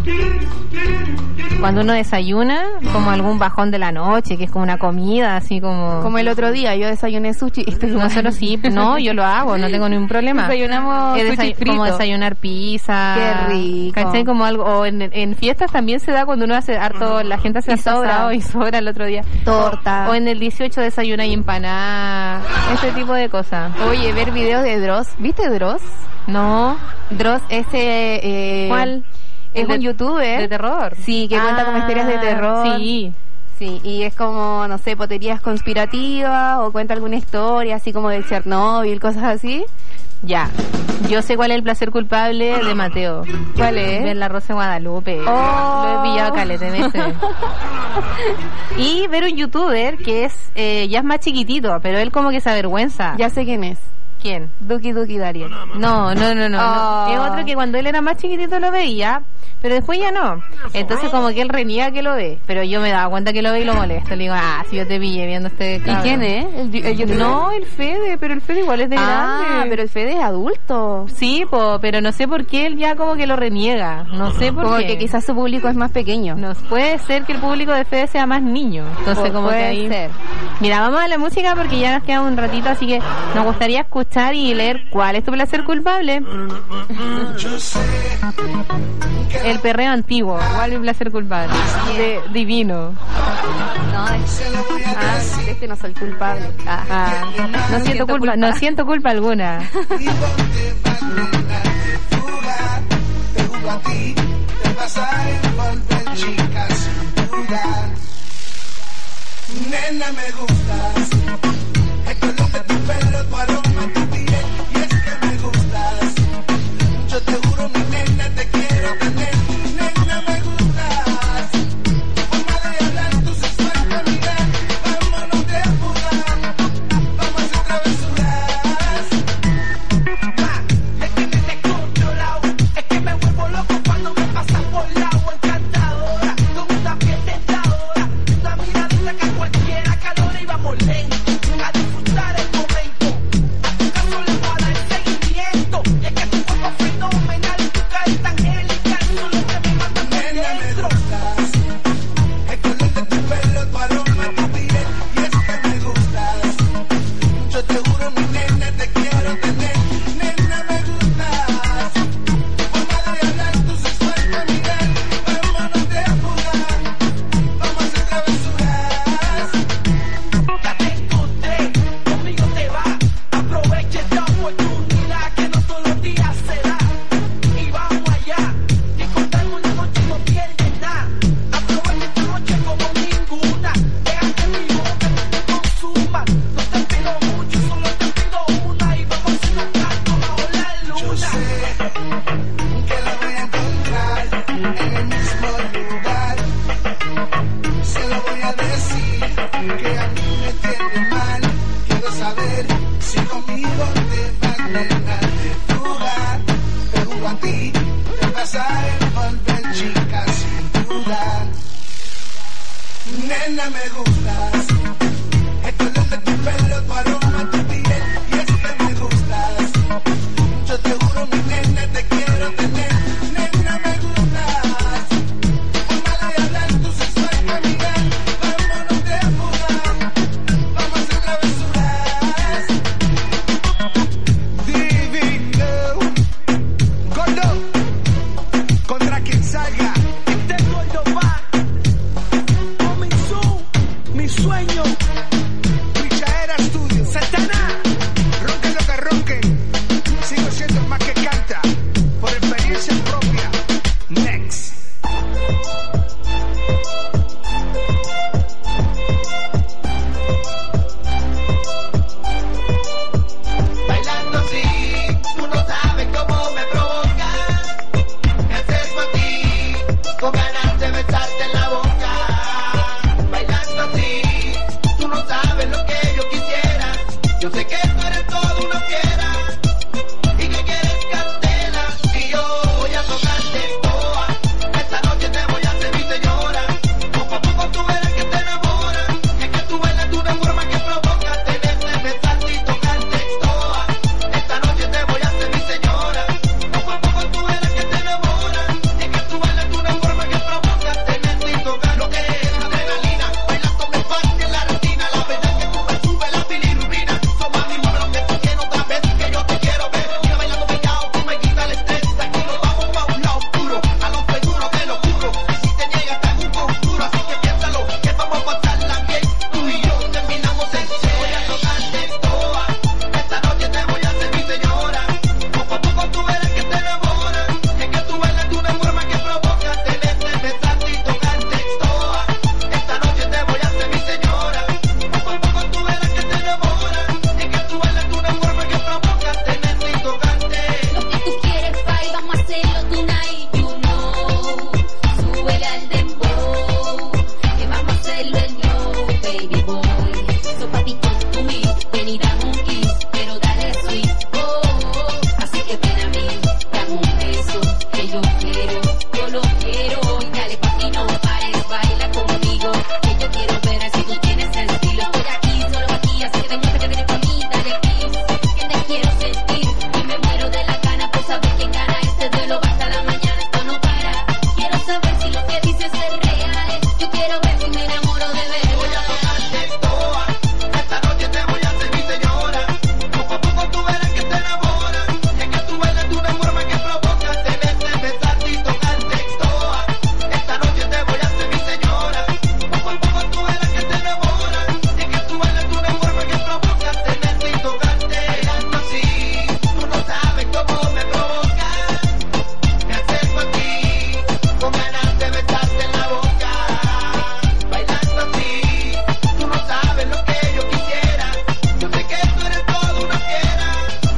cuando uno desayuna como algún bajón de la noche, que es como una comida, así como Como el otro día, yo desayuné sushi. Estoy nosotros sí, no, yo lo hago, no tengo ningún problema. Desayunamos Es sushi desay- frito. como desayunar pizza. Qué rico. ¿Cachai? Como algo, o en, en fiestas también se da cuando uno hace harto, la gente hace Y asado sobra. y sobra el otro día. Torta. O, o en el dieciocho desayuna y empanada, ese tipo de cosas. Oye, ver videos de Dross. ¿Viste Dross? No. Dross, ese... Eh, ¿Cuál? Es ¿El un de- youtuber. de terror? Sí, que cuenta como Ah, historias de terror. Sí. Sí, y es como, no sé, poterías conspirativas o cuenta alguna historia así como de Chernobyl, cosas así. Ya. Yo sé cuál es el placer culpable de Mateo. ¿Cuál es? Ver La Rosa de Guadalupe. Oh. Lo he pillado calete veces. Y ver un youtuber que es eh, ya es más chiquitito, pero él como que se avergüenza. Ya sé quién es. ¿Quién? Duki Duki Dariel. No, no, no, no, Oh. no. Es otro que cuando él era más chiquitito lo veía, pero después ya no. Entonces como que él reniega que lo ve, pero yo me daba cuenta que lo ve y lo molesto. Le digo, ah, si yo te pillé viendo este ¿Y cabrón. quién es? ¿El, el youtuber? No, el Fede, pero el Fede igual es de Ah, grande. pero el Fede es adulto. Sí, po, pero no sé por qué él ya como que lo reniega. No sé por Como qué. que quizás su público es más pequeño. No, puede ser que el público de Fede sea más niño. Entonces Pu- como que puede ahí... ser. Mira, vamos a la música porque ya nos queda un ratito, así que nos gustaría escuchar y leer cuál es tu placer culpable. El perreo antiguo, cuál es mi placer culpable. De divino. No, es... Ah, este no soy culpable. Ah, Ah, no, siento culpa, no siento culpa alguna. A ti te vas a envolver, chica, sin duda. Nena, me gustas. El color de tu pelo, tu aroma, tu piel. Y es que me gustas. Yo te juro, mi nena, te quiero tener. Nena, me gustas. Tu forma de hablar, tu sensual caminar. Vámonos de fuga. Vamos a hacer travesuras. Ma, es que me te controlado. Es que me vuelvo loco cuando me pasas por la agua encantadora. Con una piel tentadora. Una miradita que cualquiera calor y vamos lento. A disfrutar el momento. envolver, chica, sin duda. Nena, me gustas. El color de tu pelo, tu aroma, tu piel. Y es que me gustas. Yo te juro, mi nena, te quiero tener. Nena, me gustas. Por mala de hablar, tu sexual caminar. Vámonos de fuga. Vamos a hacer travesuras. Divino. Gordo. Contra quien salga. Este gordo va. Comenzó mi sueño. Pichaera Studio. Satana. Ronquen lo que ronquen. Sigo siendo el más que canta. Por experiencia propia. Next. Bailando así, tú no sabes cómo me provoca. Me acerco a ti, con ganas de besarte en la boca. Bailando así, tú no sabes lo que yo quisiera. Yo sé que tú eres todo una fiera y que quieres candela. Y yo voy a tocarte toa. Esta noche te voy a hacer mi señora. Poco a poco tú verás que te enamoras. Y es que tú bailas de una forma que provoca tenerte, besarte y tocarte toa. Esta noche te voy a hacer mi señora. Poco a poco tú verás que te enamoras. Y es que tú bailas de una forma que provoca tenerte y tocar lo que es adrenalina. Bailas con mi parte en la rutina. La verdad es que tú me subes la bilirrubina. So mami, mueve lo que tú tienes otra vez, que yo te quiero ver. Mira bailando pegado, tú me quitas el estrés. Aquí nos vamos pa' un lado oscuro, a lo seguro te lo juro. Y si te niegas está en un conjuro, así que piénsalo, que vamos a pasarla bien. Tú y yo terminamos en C. Voy a tocarte toa. Esta noche te voy a hacer mi señora. Poco a poco tú verás que te enamoras. Y es que tú bailas de una forma que provoca tenerte, besarte y tocarte toa. Esta noche te voy a hacer mi señora. Poco a poco tú verás que te enamoras. Y es que tú bailas de una forma que provoca tenerte y tocarte. Lo que tú quieres, bye, vamos a hacerlo tonight, you know. Súbele al dembow, que vamos a hacerlo el no, baby boy. So papi, come to me, ven y dame un kiss, pero dale sweet, oh, oh. Así que ven a mí, dame un beso, que yo quiero, yo lo quiero. Y dale papi, no pares, baila conmigo, que yo quiero ver si tú tienes estilo. Estoy aquí, solo aquí, así que demuestra que tienes pa' mí, dale kiss, que te quiero sentir. Y me muero de la gana por saber quién gana este duelo. Va hasta la mañana, esto no para. Quiero saber si lo que dices es real. Yo quiero ver si me enamoro de Voy a tocarte toa. Esta noche te voy a hacer mi señora. Poco a poco tú verás que te enamoras. Y es que tú bailas de una forma que provoca tenerte, besarte y tocarte toa. Esta noche te voy a hacer mi señora. Poco a poco tú verás que te enamoras. Y es que tú bailas de una forma que provoca tenerte y tocarte. Bailando así, tú no sabes cómo me provoca. Me acerco a ti, con ganas de besarte en la boca. Bailando así, tú no sabes lo que yo quisiera. Yo sé que tú eres toda una fiera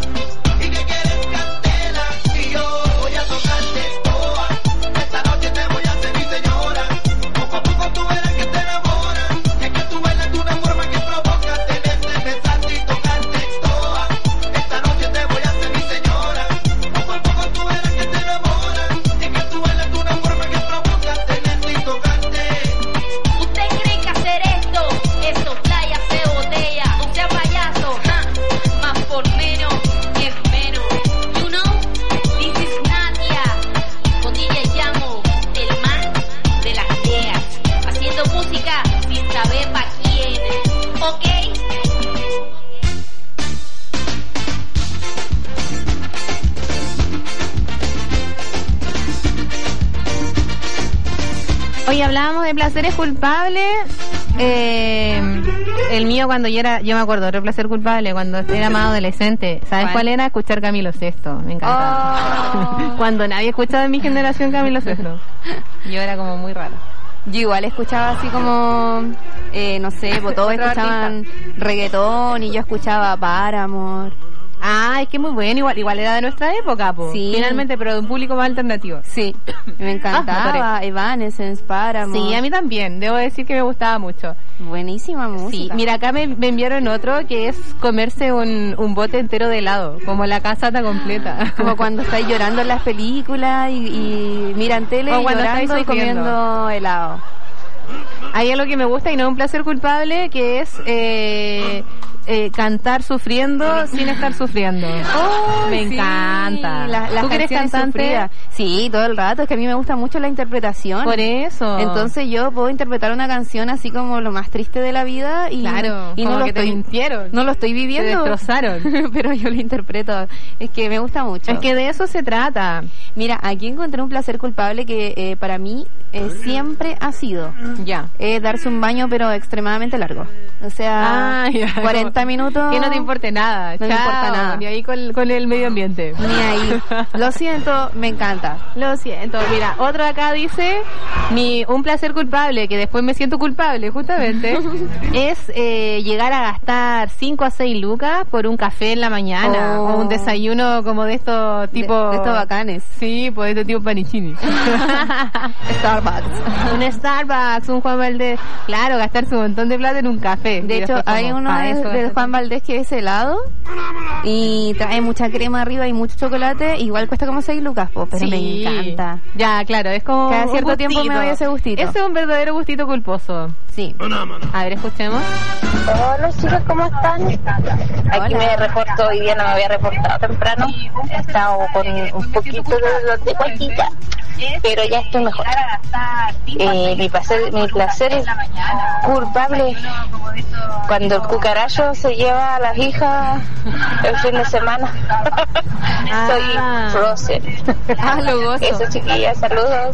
y que quieres candela. Y yo voy a tocarte toa. Esta noche te voy a hacer mi señora. Poco a poco tú verás que te enamoras. Y es que tú bailas de una forma que provoca tenerte, besarte y tocarte toa. Esta noche te voy a hacer mi señora. Poco a poco tú verás que te enamoras. Y es que tú bailas de una forma que provoca tenerte y tocarte. ¿Usted cree que hacer esto es soplar y hacer botella? No sea payaso, ja. Más por menos es menos. You know, this is Nadia. Con D J Llamo, el man de las ideas. Haciendo música sin saber pa' quién. ¿Ok? Hoy hablábamos de placeres culpables. Eh, el mío cuando yo era, yo me acuerdo, otro placer culpable cuando era más adolescente. ¿Sabes ¿Cuál? cuál era? Escuchar Camilo Sesto. Me encantaba. Oh. Cuando nadie escuchaba en mi generación Camilo Sesto. Yo era como muy raro. Yo igual escuchaba así como, eh, no sé, pues todos Otro escuchaban reggaetón y yo escuchaba Paramore. Ah, es que muy bueno, igual igual era de nuestra época, po. Sí. Finalmente, pero de un público más alternativo. Sí, me encantaba, Ah, Evanescence, Paramore. Sí, a mí también, debo decir que me gustaba mucho. Buenísima música. Sí, mira, acá me, me enviaron otro que es comerse un, un bote entero de helado, como la casa está completa. Como cuando estáis llorando en las películas y, y miran tele O y cuando llorando estáis y comiendo helado. Hay algo que me gusta y no es un placer culpable, que es eh, eh, cantar sufriendo sin estar sufriendo. Oh, me sí. encanta. La, las ¿Tú que eres canciones cantante? sufridas. Sí, todo el rato. Es que a mí me gusta mucho la interpretación. Por eso. Entonces yo puedo interpretar una canción así como lo más triste de la vida y, Claro, y como no lo que te estoy, mintieron. no lo estoy viviendo. Te destrozaron. Pero yo lo interpreto. Es que me gusta mucho. Es que de eso se trata. Mira, aquí encontré un placer culpable que eh, para mí eh, siempre ha sido ya eh, darse un baño pero extremadamente largo. O sea, ah, ya, cuarenta minutos. Que no te importe nada. No Chao, me importa nada. Ni ahí con, con el medio ambiente. Ni ahí. Lo siento, me encanta. Lo siento. Mira, otro acá dice, mi un placer culpable, que después me siento culpable, justamente, es eh, llegar a gastar cinco a seis lucas por un café en la mañana, Oh. o un desayuno como de estos tipo... De, de estos bacanes. Sí, pues de este tipo Panichini. Starbucks. Un Starbucks, un Juan Valdés. Claro, gastarse un montón de plata en un café. De Y hecho, después hay como, uno pa' de, eso, de Juan Valdés que es helado y trae mucha crema arriba y mucho chocolate. Igual cuesta como seis lucas, po, pero Sí. me encanta. Ya, claro, es como Cada un cierto tiempo gustito. me doy ese gustito. Ese es un verdadero gustito culposo. Sí. A ver, escuchemos. Hola chicas, ¿cómo están? Aquí me reporto, hoy día no me había reportado temprano. He estado con un poquito de dolor de guatita, pero ya estoy mejor. Eh, mi placer, mi placer culpable cuando el cucaracho se lleva a las hijas el fin de semana. Soy Frozen. Ah, lo gozo. Eso, chiquillas, saludos.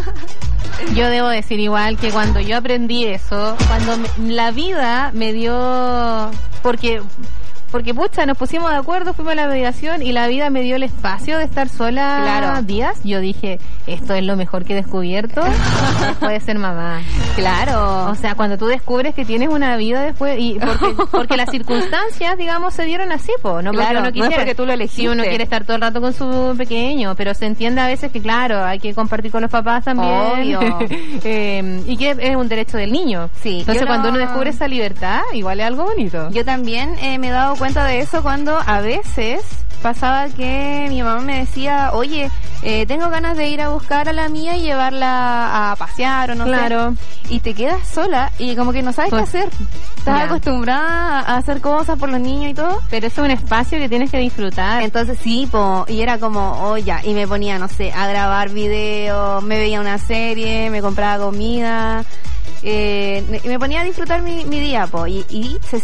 Yo debo decir igual que cuando yo aprendí eso, cuando me- la vida me dio, porque porque pucha, nos pusimos de acuerdo, fuimos a la mediación y la vida me dio el espacio de estar sola Claro. días, yo dije, esto es lo mejor que he descubierto, puede ser mamá. Claro. O sea, cuando tú descubres que tienes una vida después, y porque, porque las circunstancias, digamos, se dieron así, po, no porque Claro, uno no es quisiera. porque tú lo elegiste. Si uno quiere estar todo el rato con su pequeño, pero se entiende a veces que, claro, hay que compartir con los papás también. Obvio. Eh, y que es un derecho del niño. Sí. Entonces, Yo cuando no- uno descubre esa libertad, igual es algo bonito. Yo también eh, me he dado cuenta de eso cuando a veces pasaba que mi mamá me decía, oye, eh, tengo ganas de ir a buscar a la mía y llevarla a pasear o no Claro. sé. Y te quedas sola y como que no sabes Pues, qué hacer. Estás ya. acostumbrada a hacer cosas por los niños y todo. Pero eso es un espacio que tienes que disfrutar. Entonces sí, po, y era como, oh ya, y me ponía, no sé, a grabar videos, me veía una serie, me compraba comida, eh, y me ponía a disfrutar mi, mi día, po, y, y se